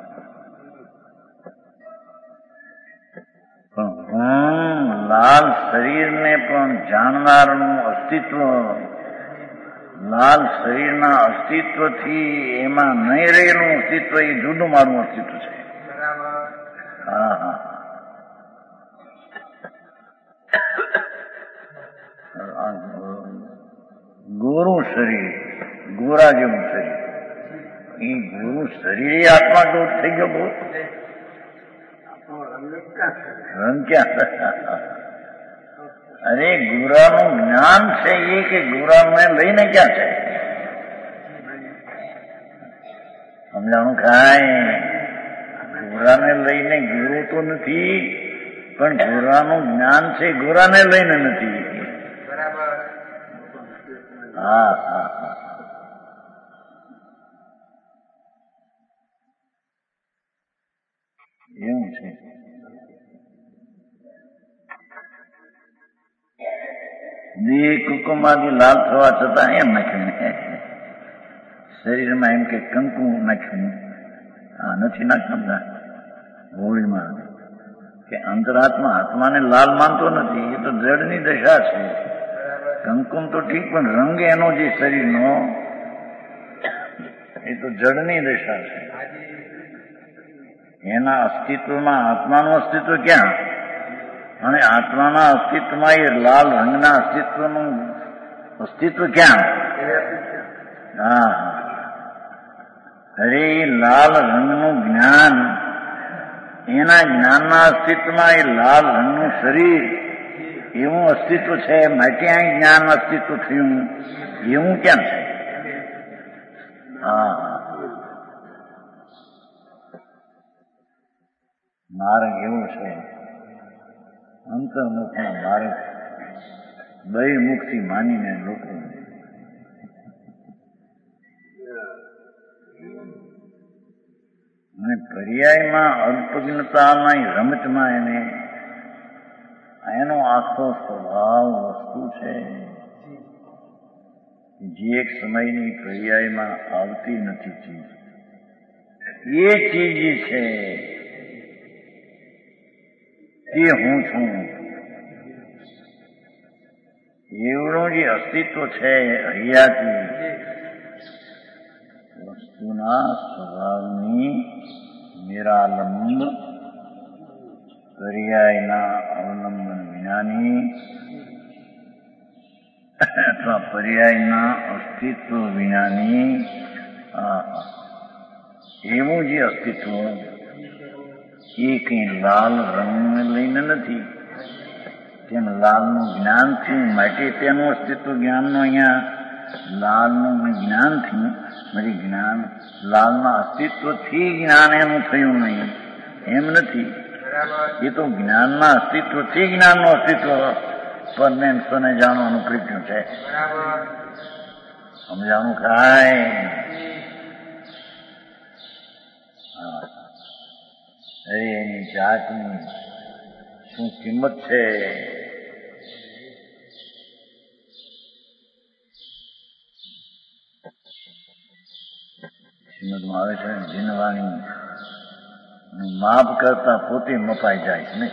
પણ હું લાલ શરીરને પણ જાણનારનું અસ્તિત્વ, લાલ શરીરના અસ્તિત્વથી એમાં નહીં રહેલું અસ્તિત્વ એ જુદું મારું અસ્તિત્વ છે. હા હા ગોરું શરીર, ગોરા જેવું શરીર, એ ગોરું શરીર એ આત્મા દોષ થઈ ગયો. બહુ રંગ ક્યાં? અરે ગોરાનું જ્ઞાન છે એ કે ગોરાને લઈને ક્યાં છે સમજાણું કાંઈ? ગોરાને લઈને ગોરો તો નથી, પણ ગોરાનું જ્ઞાન છે ગોરાને લઈને નથી. હા હા હા એવું છે. દેહ કુકુમાદી લાલ થવા છતાં એમ નાખ્યું શરીરમાં, એમ કે કંકુ નાખ્યું. હા નથી નાખતા હોળીમાં કે અંતરાત્મા આત્માને લાલ માનતો નથી, એ તો જડની દશા છે. કંકુમ તો ઠીક, પણ રંગ એનો જે શરીરનો એ તો જડની દશા છે. એના અસ્તિત્વમાં આત્માનું અસ્તિત્વ ક્યાં? અને આત્માના અસ્તિત્વમાં એ લાલ રંગના અસ્તિત્વનું અસ્તિત્વ ક્યાં? હા, અરે એ લાલ રંગનું જ્ઞાન, એના જ્ઞાનના અસ્તિત્વમાં એ લાલ રંગનું શરીર એવું અસ્તિત્વ છે. માટે આ જ્ઞાન અસ્તિત્વ થયું એવું કેમ છે? હા, માર્ગ એવું છે, અંતર્મુખનો માર્ગ બહિર્મુખથી માનીને લોકો અને પર્યાયમાં અલ્પજ્ઞતાના રમતમાં એને એનો આખો સ્વભાવ વસ્તુ છે જે એક સમયની પર્યાયમાં આવતી નથી ચીજ. એ ચીજ છે તે હું છું. એવડું જે અસ્તિત્વ છે હૈયાથી વસ્તુના સ્વભાવની નિરાલંબ પર્યાયના અવલંબન વિનાની અથવા પર્યાયના અસ્તિત્વ વિનાની એવું જે અસ્તિત્વ એ કઈ લાલ રંગને લઈને નથી. તેમ લાલનું જ્ઞાન થયું માટે તેનું અસ્તિત્વ જ્ઞાનનું અહીંયા લાલનું જ્ઞાન થયું. મારી જ્ઞાન લાલના અસ્તિત્વથી જ્ઞાન એનું થયું નહીં એમ નથી. એ તો જ્ઞાનના અસ્તિત્વથી જ્ઞાનનું અસ્તિત્વ પરને સ્વને જાણવાનું પ્રજ્ઞ છે. સમજાણું કાય? અરે એની જાતની શું કિંમત છે? શ્રીમદમાં આવે છે જીનવાણી માપ કરતા પોતે મપાઈ જાય છે ને.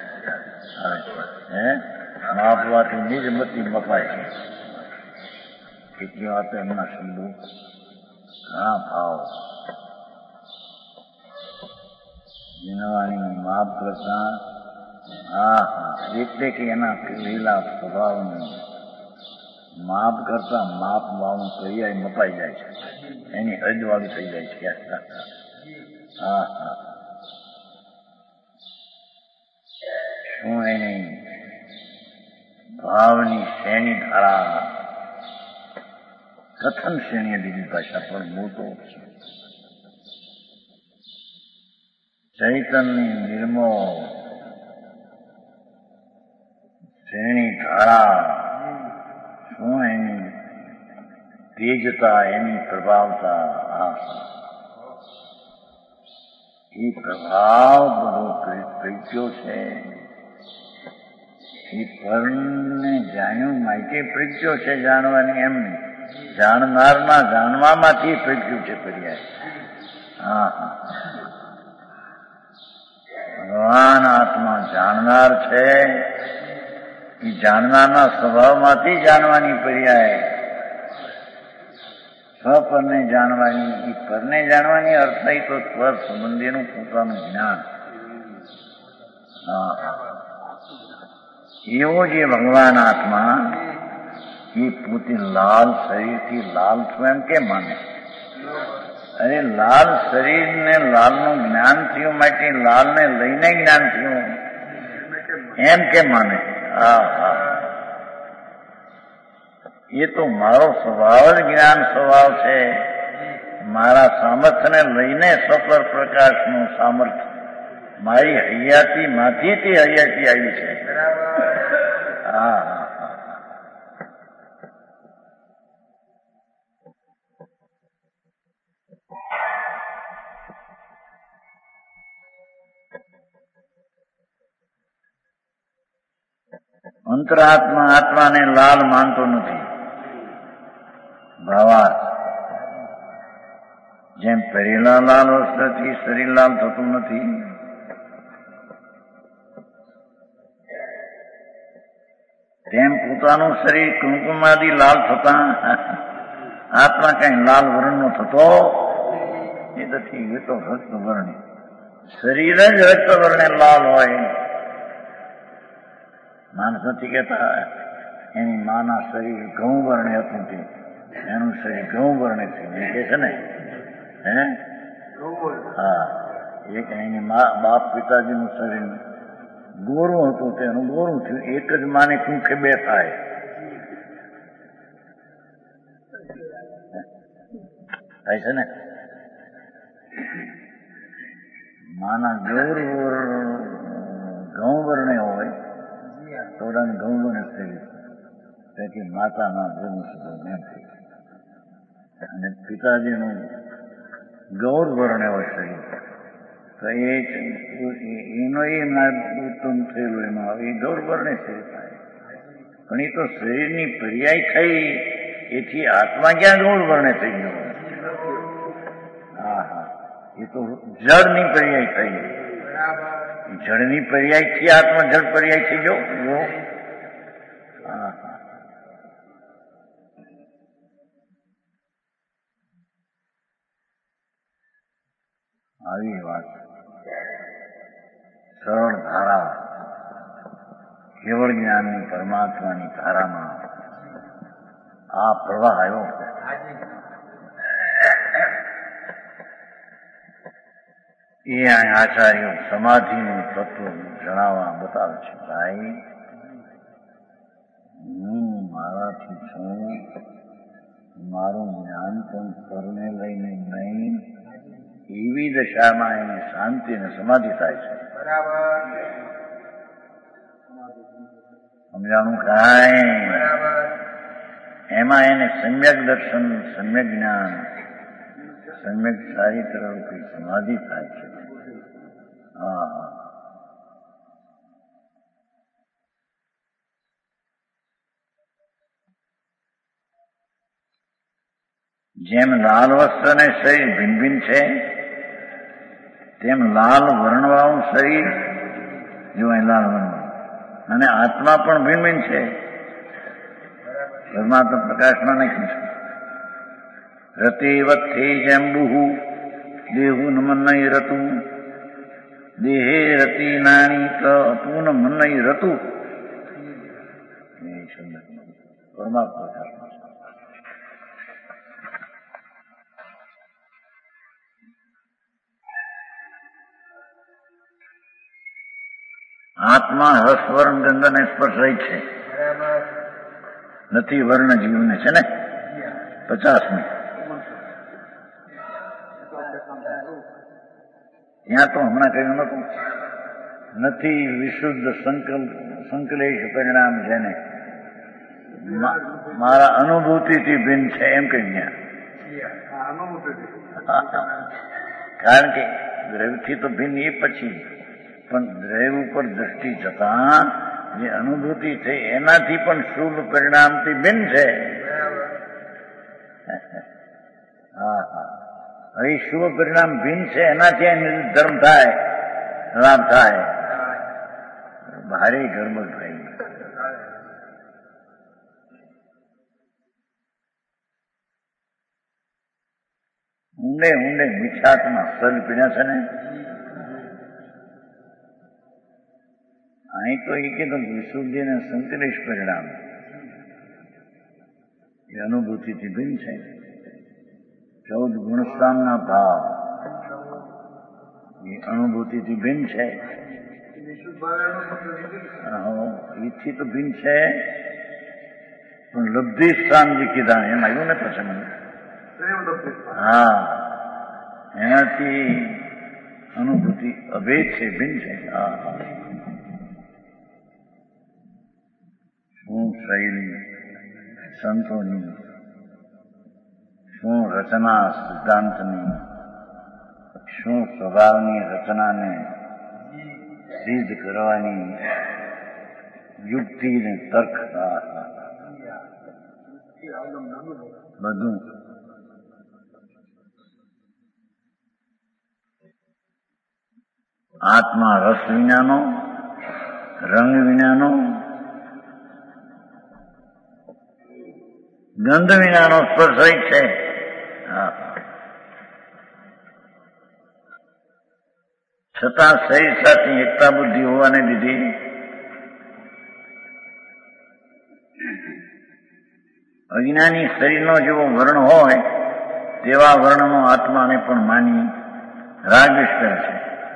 હે માપવાથી નિજ મતી મપાય છે. કેટલી વાત એમના શબ્દો ઘણા ભાવ. જીનવાણી માપ કરતા હા હા એટલે કે એના લીલા સ્વભાવનું માપ કરતા માપ વાળું પર્યાય મપાઈ જાય છે. એની હદવાળી થઈ જાય છે. હા હા શું એની ભાવની શ્રેણી ધારા કથન શ્રેણીએ લીધી ભાષા પણ મોટો છે. ચૈતનની નિર્મોહ શ્રેણી ધારા શું એની તેજતા, એની પ્રભાવતા. એ પ્રભાવ બધો પ્રજ્ઞો છે. એ પરને જાણ્યું માટે પ્રજ્ઞો છે જાણવાની એમ નહીં. જાણનારના જાણવામાંથી પ્રજ્ઞો છે પર્યાય. હા હા ભગવાન આત્મા જાણનાર છે. એ જાણનારના સ્વભાવમાંથી જાણવાની પર્યાય. સ્વપરને જાણવાની, એ પરને જાણવાની અર્થ એ તો સ્વર સંબંધીનું પોતાનું જ્ઞાન. એવો જે ભગવાન આત્મા એ પોતે લાલ શરીરથી લાલ છું એમ કેમ માને? અરે લાલ શરીરને લાલનું જ્ઞાન થયું માટે લાલને લઈને જ્ઞાન થયું એમ કેમ માને? હા હા એ તો મારો સ્વભાવ જ જ્ઞાન સ્વભાવ છે. મારા સામર્થ્યને લઈને સફર પ્રકાશનું સામર્થ્ય મારી હૈયાતી માંથી તે હૈયાતી આવી છે. હા હા અંતરાત્મા આત્માને લાલ માનતો નથી. ભાવાર્થ જેમ પહેરેલા લાલ વસ્ત્રથી શરીર લાલ થતું નથી, તેમ પોતાનું શરીર કુમકુમાદી લાલ થતા આત્મા કઈ લાલ વર્ણનો થતો એ નથી. એ તો રક્તવર્ણ શરીર જ રક્તવર્ણે લાલ હોય માણસ નથી કહેતા એની માના શરીર ઘઉં વર્ણે હતું તે એનું શરીર ઘઉં વર્ણે થયું એ કે છે ને હે હા એક એની બાપ પિતાજીનું શરીર ગોરું હતું તેનું ગોરું થયું એક જ માને કુંખે બે થાય થાય છે ને માના ગૌર ઘઉં વર્ણે હોય થોડાને ઘઉં વર્ણે શરીર તેથી માતાના જન્મ સુધી એમ થઈ અને પિતાજીનું ગૌર વર્ણે હોય શરીર તો એ એનો એ ઉત્તમ થયેલું એમાં એ ગૌર વર્ણે શરીર થાય પણ એ તો શરીરની પર્યાય થઈ એથી આત્મા ક્યાં ગૌર વર્ણે થઈ ગયો હા હા એ તો જળની પર્યાય થઈ જળની પર્યાયથી આત્મા જળ પર્યાય થઈ ગયો હા હા આવી વાત સરળ ધારા કેવળ જ્ઞાનની પરમાત્માની ધારામાં આ પ્રવાહ આવ્યો એ આચાર્યો સમાધિનું તત્વ જણાવવા બતાવે છે ભાઈ હું મારાથી છું મારું જ્ઞાન પણ પરને લઈને નહીં એવી દશામાં એને શાંતિ અને સમાધિ થાય છે સમજાણું કાંઈ એમાં એને સમ્યક દર્શન સમ્યક જ્ઞાન સમ્યક ચારિત્ર રૂપી સમાધિ થાય છે હા જેમ લાલ વસ્ત્ર ને શરીર ભિન્ન ભિન્ન છે તેમ લાલ વર્ણવાળું શરીર જો લાલ વર્ણ અને આત્મા પણ ભિન્ન ભિન્ન છે પરમાત્મા પ્રકાશમાં નહીં છે રતિવત તેજંબુહુ દેહુ નમનય રતુ દેહે રતિ નાની ક અપૂર્ણ મનય રતુ પરમાત્મા પ્રકાશમાં આત્મા રસ વર્ણ ગંધ ને સ્પર્શ રહી છે નથી વર્ણ જીવને છે ને પચાસમી ત્યાં તો હમણાં કહ્યું નતું નથી વિશુદ્ધ સંકલ્પ સંકલેશ પરિણામ જેને મારા અનુભૂતિથી ભિન્ન છે એમ કહી ગયા કારણ કે દ્રવ્યથી તો ભિન્ન એ પછી પણ દ્રવ્ય ઉપર દ્રષ્ટિ જતા જે અનુભૂતિ થઈ એનાથી પણ શુભ પરિણામથી ભિન્ન છે હા હા હવે શુભ પરિણામ ભિન્ન છે એનાથી નિર્ધ ધર્મ થાય લાભ થાય ભારે ગડબડ થઈ ઊંડે ઊંડે મિથ્યાત્મા સલ પીડ્યા છે ને અહીં તો એ કીધું વિશુદ્ધિ અને સંકલેશ પરિણામ એ અનુભૂતિથી ભિન્ન છે ચૌદ ગુણસ્થાનના ભાવ એ અનુભૂતિથી ભિન્ન છે એથી તો ભિન્ન છે પણ લબ્ધિ સ્થાન જે કીધા એમ આવ્યું ને પછી મને હા એનાથી અનુભૂતિ અભેદ છે ભિન્ન છે હા હા શું શૈલી સંતોની શું રચના સિદ્ધાંતની શું સ્વભાવની રચનાને સિદ્ધ કરવાની યુક્તિ ને તર્ક બધું આત્મા રસ વિનાનો રંગ વિનાનો ગંધ વિનાનો સ્પર્શ છે છતાં શરીર સાથે એકતા બુદ્ધિ હોવાને લીધે અજ્ઞાની શરીરનો જેવો વર્ણ હોય તેવા વર્ણનો આત્માને પણ માની રાગદ્વેષ કરે છે.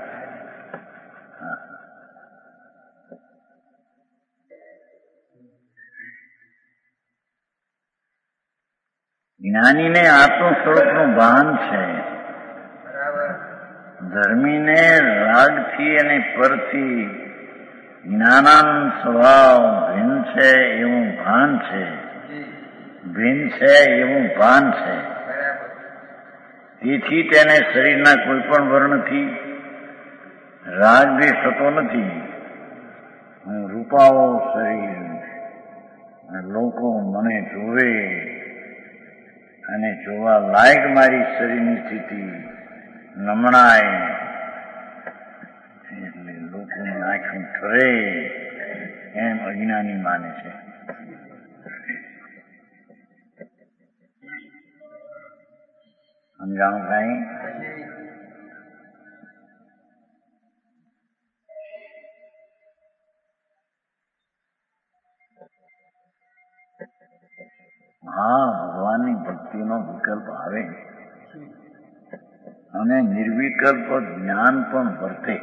જ્ઞાનીને આત્મ સ્વરૂપનું ભાન છે. ધર્મીને રાગથી અને પરથી જ્ઞાનાનંદ સ્વભાવ ભિન્ન છે એવું ભાન છે. ભિન્ન છે એવું ભાન છે. તેથી તેને શરીરના કોઈ પણ વર્ણથી રાગ દ્વેષ થતો નથી. હું રૂપાળો શરીર, લોકો મને જોવે અને જોવા લાયક મારી શરીરની સ્થિતિ નમણાય એટલે લોકોની આંખું ઠરે એમ અજ્ઞાની માને છે. સમજાણું કાંઈ? હા, ભગવાનની ભક્તિનો વિકલ્પ આવે અને નિર્વિકલ્પ જ્ઞાન પણ વર્તે.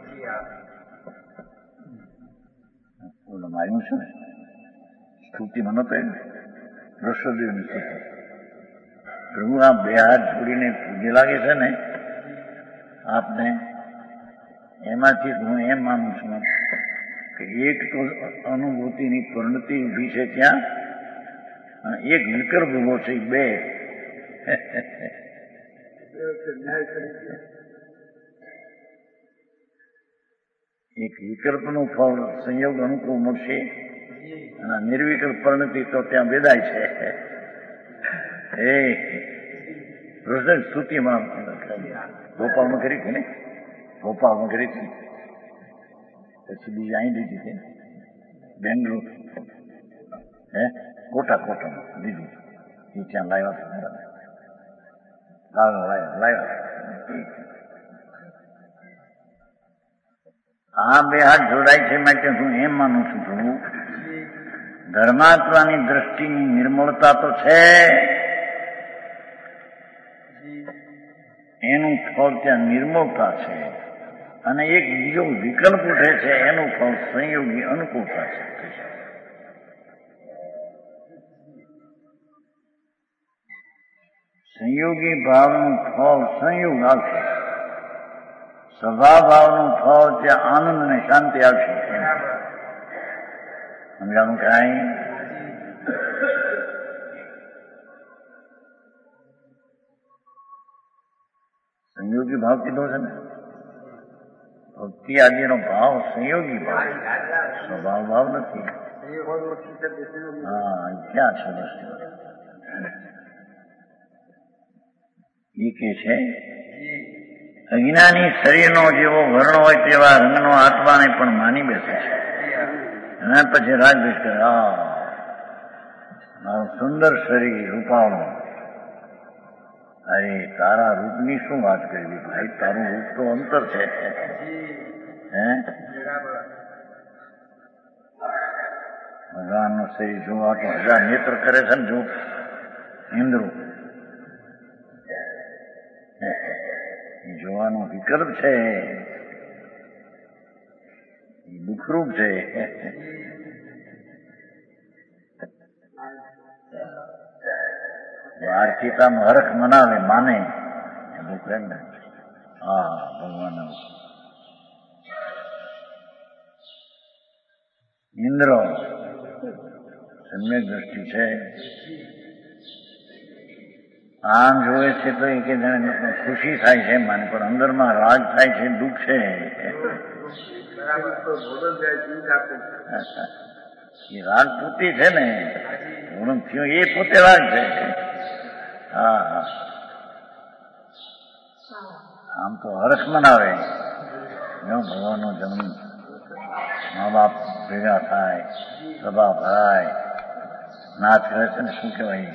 માર્યું છે ને સ્તુતિમાં નતો ઋષભદેવની સ્તુતિ. પ્રભુ આ બે હાથ જોડીને પૂજે લાગે છે ને આપને, એમાંથી હું એમ માનું છું કે એક તો અનુભૂતિની પરિણતિ ઊભી છે ત્યાં, અને એક વિકલ્પ ઉભો છે. બે એક વિકલ્પનું ફળ સંયોગ અનુકૂળ મળશે અને નિર્વિકલ્પ પરિણતિ તો ત્યાં બેદાય છે. એ કૃષ્ણ સ્તુતિમાં ગોપાલમાં કરી હતી ને, ગોપાલમાં કરી હતી, પછી બીજી અહીં લીધી છે બેંગ્લોર, હે કોટા કોટામાં લીધી, એ ત્યાં લાવ્યા લાવ્યા લાવ્યા. આ બે હાથ જોડાય છે માટે હું એમ માનું છું પ્રભુ ધર્માત્માની દ્રષ્ટિની નિર્મળતા તો છે, એનું ફળ ત્યાં નિર્મળતા છે, અને એક બીજો વિકલ્પ ઉઠે છે એનું ફળ સંયોગી અનુકૂળતા છે. સંયોગી ભાવનું ફળ સંયોગ આવશે, સભા ભાવનું ફળ ત્યાં આનંદ અને શાંતિ આવશે. સમજાણું કાંઈ? સંયોગી ભાવ કીધો છે ને, ભક્તિ આદિનો ભાવ સંયોગી ભાવ, સ્વભાવ ભાવ નથી. હા, ક્યાં છે વસ્તુ એ કે છે અજ્ઞાની શરીરનો જેવો વર્ણ હોય તેવા રંગનો આત્માને પણ માની બેસે છે. અને પછી રાગદ્વેષ કરે, આ મારું સુંદર શરીર રૂપાળું. અરે તારા રૂપની શું વાત કરવી ભાઈ, તારું રૂપ તો અંતર છે. હે ભગવાનનું શરીર જોવા તો હજાર નેત્ર કરે છે ને, જો ઇન્દ્રો જોવાનો વિકલ્પ છે, એ દુઃખરૂપ છે. વાર્ષિકામ હરખ મનાવે માને એ દુઃખ એમ ને. હા, ભગવાન ઇન્દ્ર સમ્યક દ્રષ્ટિ છે. આમ જોવે છે તો એ કે જાણે ખુશી થાય છે માને, પણ અંદરમાં રાગ થાય છે, દુઃખ છે. એ રાગ પોતે છે ને, ગુણ થયું એ પોતે રાગ છે. હા હા, આમ તો હરખ મનાવે ભગવાનનો જન્મ, મા બાપ ભેગા થાય, સભા ભરાય, નાચ કરે છે ને, શું કહેવાય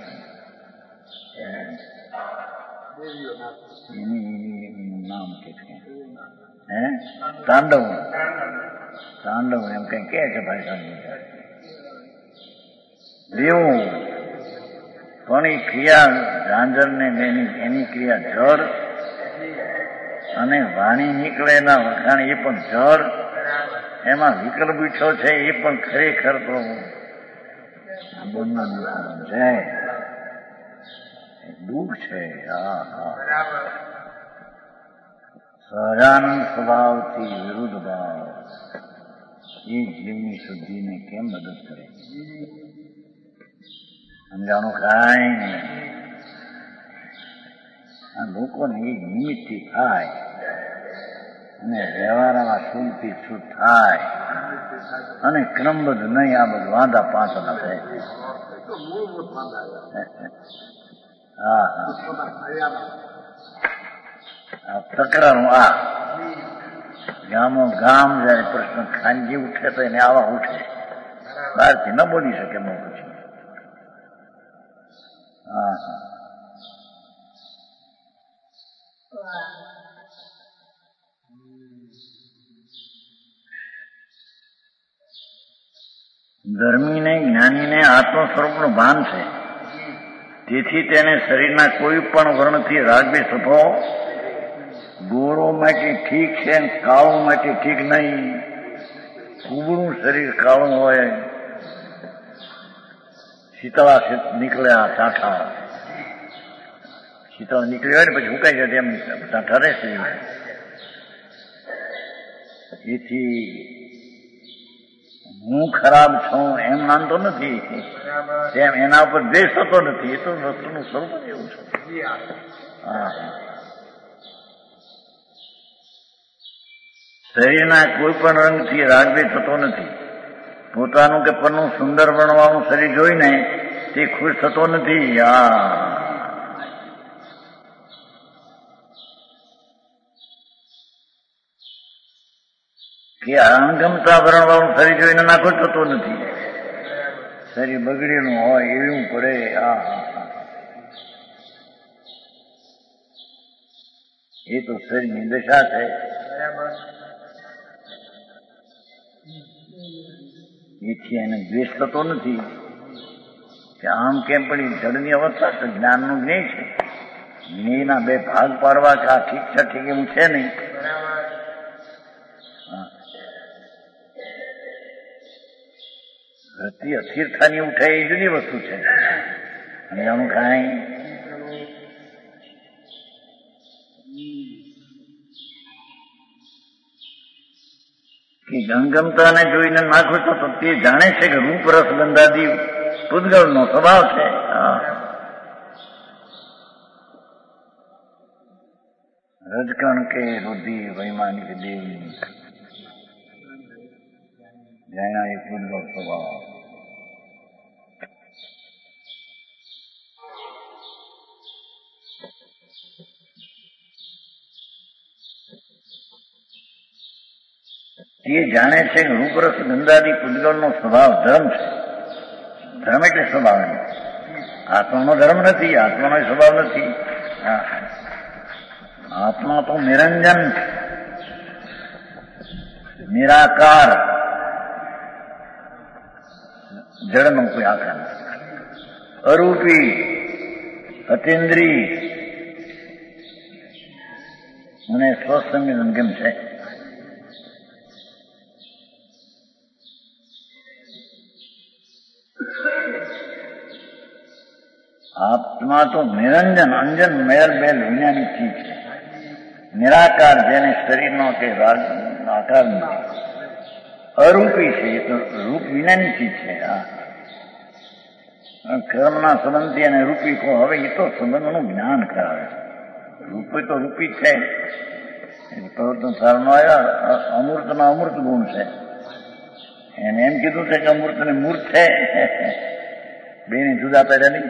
એનું નામ કે છે, હે તાંડવ, તાંડવ એમ કઈ કે છે ભાઈ. દેવું પણ એ ક્રિયા ઝાંઝરને એની એની ક્રિયા જળ, અને વાણી નીકળે એના વખાણ એ પણ જળ, એમાં વિકલ્પ બીઠો છે એ પણ ખરેખર તો છે, દુઃખ છે. હા હા, સહજાનંદ સ્વભાવથી વિરુદ્ધ ભાવ એ જીવની શુદ્ધિને કેમ મદદ કરે? સમજાણું કાંઈ નહીં. આ લોકોને એ નિમિત્તથી થાય અને વ્યવહારમાં શુદ્ધથી શુદ્ધ થાય અને ક્રમબદ્ધ નહીં. આ બધું વાંધા પાંચના થાય. હા હા, આ તકરાનું આ ગામો ગામ જયારે પ્રશ્ન ખાનગી ઉઠે તો એને આવા ઉઠે, બહારથી ન બોલી શકે બહુ પછી. હા હા, ધર્મીને જ્ઞાનીને આત્મ સ્વરૂપનું ભાન છે. તેથી તેને શરીરના કોઈ પણ વર્ણથી રાગદ્વેષ થતો, ગોરો માટે ઠીક છે, કાળું માટે ઠીક નહીં. કુબળું શરીર કાળું હોય, શીતળા નીકળ્યા ટાંઠા, શીતળા નીકળી હોય ને પછી હુકાઈ જાય એમ ટાંઠા રહેશે. એથી હું ખરાબ છું એમ માનતો નથી, તેમ એના ઉપર દ્વેષ થતો નથી. એ તો વસ્તુનું સ્વરૂપ જ એવું છે. હા, શરીરના કોઈ પણ રંગથી રાગદ્વેષ થતો નથી. પોતાનું કે પરનું સુંદર વર્ણવાનું શરીર જોઈને તે ખુશ થતો નથી. હા, કે અણગમતા વર્ણવાનું શરીર જોઈને નાખુશ થતો નથી. શરીર બગડેલું હોય એવું પડે. આ એ તો શરીરની દશા છે. એથી એને દ્વેષ થતો નથી કે આમ કેમ પણ એ જળની અવસ્થા છે. જ્ઞાનનું જ્ઞેય છે. જ્ઞેયના બે ભાગ પાડવા કે આ ઠીક છે ઠીક એવું છે નહીં. ધરતી અસ્થિરતાની ઉઠે એ જુદી વસ્તુ છે. અને આનું કાંઈ કે ગંગમતાને જોઈને નાખો તો તે જાણે છે કે રૂપ રસ ગંધાદી પૂતગળનો સ્વભાવ છે. રજકણ કે રુધિ વૈમાનિક દેવી જાણ્યા એ પૂતગળ સ્વભાવ. તે જાણે છે કે રૂપરસ ગંધાદી પૂતગળનો સ્વભાવ ધર્મ છે. ધર્મ એટલે સ્વભાવ, આત્માનો ધર્મ નથી, આત્માનો સ્વભાવ નથી. આત્મા તો નિરંજન, નિરાકાર, જળનો કોઈ આકાર નથી, અરૂપી, અતિન્દ્રિય અને સ્વસંગમ છે. આત્મા તો નિરંજન, અંજન, મેલ બેલ વિજ્ઞાની ચીજ છે. નિરાકાર, જેને શરીરનો કે રાગ આકાર નથી. અરૂપી છે, એ તો રૂપ વિનાની ચીજ છે. આ કર્મના સંબંધથી અને રૂપી કહો. હવે એ તો સંબંધનું જ્ઞાન કરાવે. રૂપી તો રૂપી છે. પ્રવર્તન સારમાં આવ્યા અમૂર્તના અમૂર્ત ગુણ છે. એને એમ કીધું છે કે અમૂર્ત ને મૂર્ત છે. બેને જુદા પડ્યા નહીં.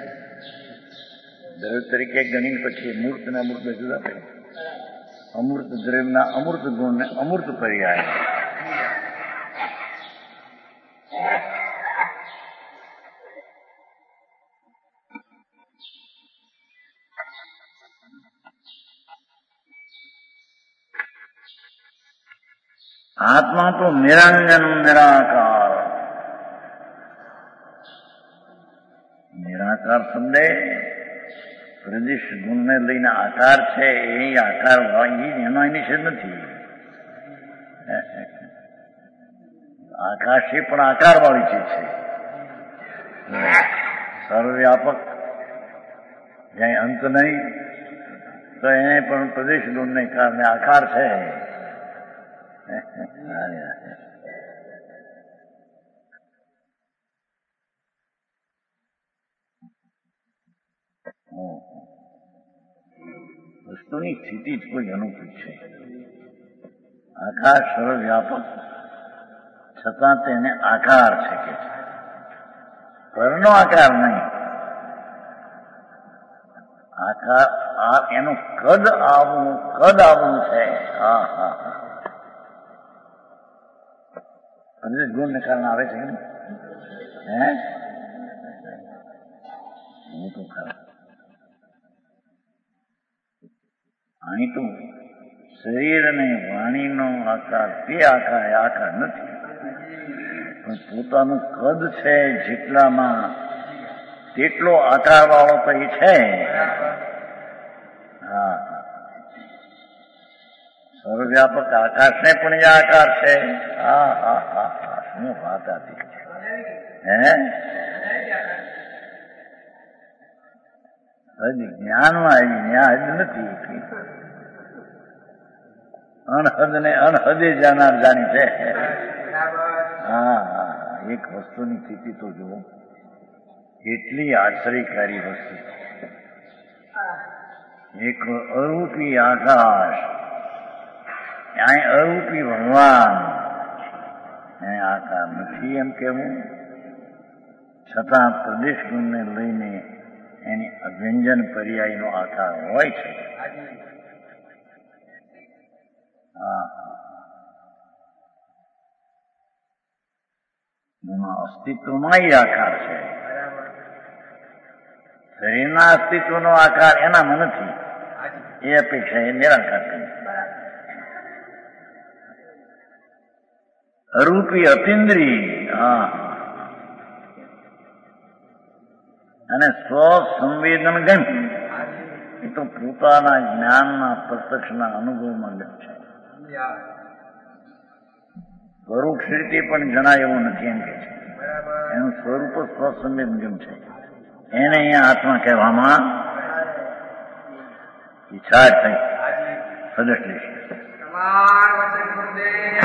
દ્રવ્ય તરીકે ગણીને પછી મૂર્ત ને અમૂર્ત જુદા પડ્યા. અમૂર્ત દ્રવ્યના અમૂર્ત ગુણને અમૂર્ત પર્યાય. આત્મા તો નિરંજન નિરાકાર. નિરાકાર શબ્દે પ્રદેશ ગુણને લઈને આકાર છે, એ આકાર એનો નિષેધ નથી. આકાશ એ પણ આકાર વાળી ચીજ છે, સર્વવ્યાપક, જ્યાં અંત નહીં, તો એને પણ પ્રદેશ ગુણને કારણે આકાર છે. વસ્તુની સ્થિતિ જ કોઈ અનુકૂળ છે. આકાશ સર્વવ્યાપક છતાં તેને આકાર છે કે છે, પરનો આકાર નહીં. આકાર એનું કદ આવવું, કદ આવવું છે. હા હા હા પ્રદેશ ગુણને કારણે આવે છે ને. હે હું તો ખરા અહીં તો શરીર અને વાણીનો આકાર તે આકાર આકાર નથી, પણ પોતાનું કદ છે જેટલામાં તેટલો આકાર વાળો તો એ છે. હા સર્વવ્યાપક આકાશને પણ એ આકાર છે. હા હા હા હા શું વાત હતી. હે હજી જ્ઞાનમાં એવી ન્યાજ નથી. અનહદ ને અનહદે જાનાર જાણી છે. હા હા એક વસ્તુની સ્થિતિ તો જુઓ, કેટલી આશ્ચર્યકારી વસ્તુ. એક અરૂપી આકાશ, ત્યાં અરૂપી ભગવાન, એ આકાર નથી એમ કેવું, છતાં પ્રદેશ ગુણને લઈને એની અભ્યંજન પર્યાયનો આકાર હોય છે. હા એમાં અસ્તિત્વમાં એ આકાર છે. શરીરના અસ્તિત્વનો આકાર એનામાં નથી, એ અપેક્ષા એ નિરાકાર કરી. અરૂપી અતિન્દ્રિય, હા, અને સ્વ સંવેદન ગમ, એ તો પોતાના જ્ઞાનના પ્રત્યક્ષના અનુભવમાં ગમ છે. પરોક્ષ રીતે પણ જણાય એવું નથી એમ કે છે. એનું સ્વરૂપ સ્વ સંવેદન ગમ છે. એને અહીંયા આત્મા કહેવામાં ઈચ્છા થઈ સદસ્ય છે.